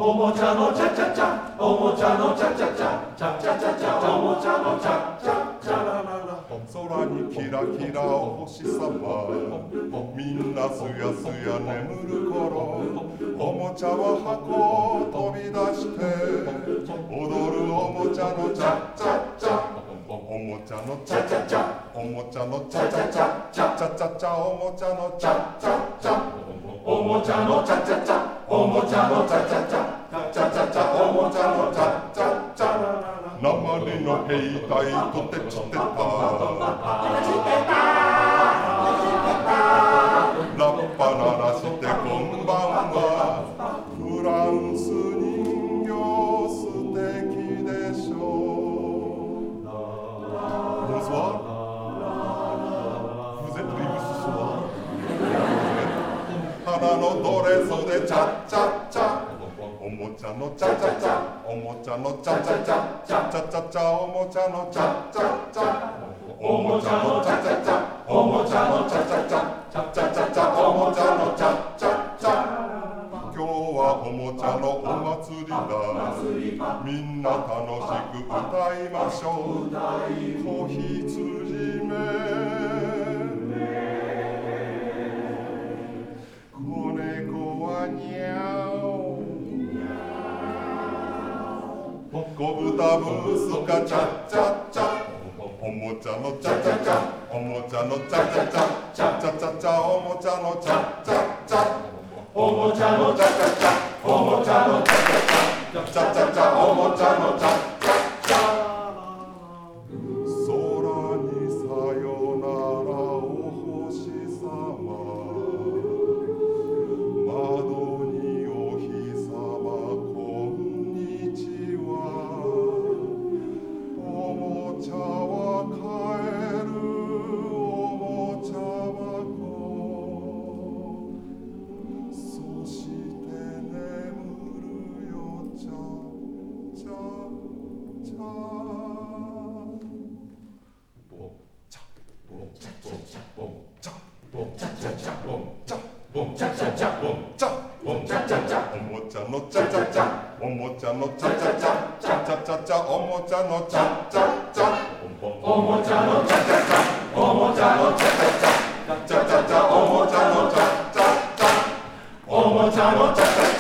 おもちゃのチャチャチャ、おもちゃのチャチャチャ、チャチャチャチャ、おもちゃのチャチャチャラララ。 空にキラキラお星様、みんなすやすや眠る頃、おもちゃは箱を飛び出して踊るおもちゃのチャチャチャ、おもちゃのチャチャチャ、おもちゃのチャチャチャ、チャチャチャチャ、おもちゃのチャチャチャ、 おもちゃのチャチャチャ、おもちゃのチャチャチャ、チャチャチャ、おもちゃのチャチャチャ。 鉛の兵隊とてちてた、ラッパ鳴らしてこんばんは。フランス人形素敵でしょう。Bonsoir. Vous êtes venu ce soir. 花のドレスでチャチャチャ、おもちゃのチャチャチャ、おもちゃのチャチャチャ、チャチャチャチャ、おもちゃのチャチャチャ、 おもちゃのチャチャチャ、おもちゃのチャチャチャ、チャチャチャチャ、おもちゃのチャチャチャ。 今日はおもちゃのお祭りだ。みんな楽しく歌いましょう。子羊め、子猫はにゃお、子豚ブースカチャチャチャ、おもちゃのチャチャチャ、おもちゃのチャチャチャ、チャチャチャチャ、おもちゃのチャチャチャ、 おもちゃのチャチャチャ、おもちゃのチャチャチャ、チャチャチャ、おもちゃのチャチャチャ。 空にさよならお星様、窓にお日様こんにちは。おもちゃは帰るおもちゃ箱、そして眠るよチャチャチャ。ボンチャボンチャチャチャボンチャボンチャチャチャボンチャボンチャチャチャボンチャボンチャチャチャ、おもちゃのチャチャチャ、おもちゃのチャチャチャ、チャチャチャチャ、おもちゃのチャチャチャ、 おもちゃのチャチャチャ、おもちゃのチャチャチャ、チャチャチャ、おもちゃのチャチャチャ、おもちゃのチャチャチャ。